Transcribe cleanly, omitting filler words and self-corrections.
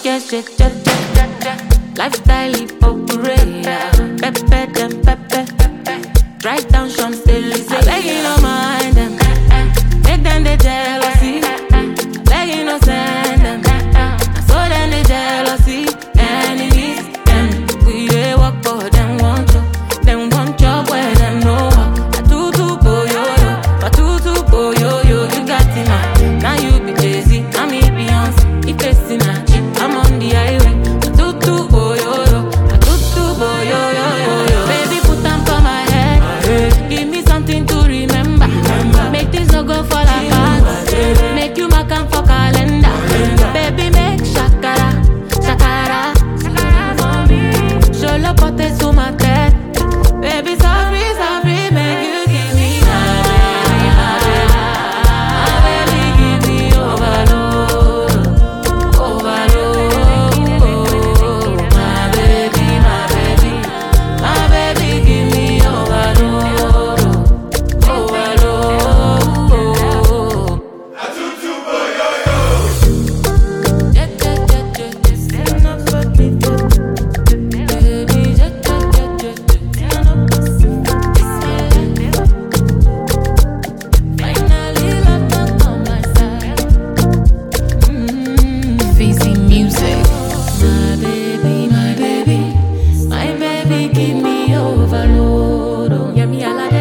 get shit, lifestyle hypocrite. Pepe them pepe. Drive down Champs-Élysées. I beg you no mind them. Make them the jealousy. Beg you no send them. So then the jealousy. Enemies, them. We they work for them want you. Them want job where them know. Atutu boyoyo. Atutu boyoyo. You got it now. Now you be Jay-Z. Now me Beyonce. If it's in a Jeep, I'm on the highway. Atutu boyoyo. Atutu boyoyo. Baby put them for my head. Give me something to remember. Make this no go fall apart. Make you mark and for calendar. Baby make shakara, shakara, shakara for me. Show love potes to my head. Baby sorry, sorry, make you give me my baby, give me overload, overload. My baby, my baby, my baby, give me overload, overload. Fizzy music. My baby, give me overload. Oh, yeah, me a la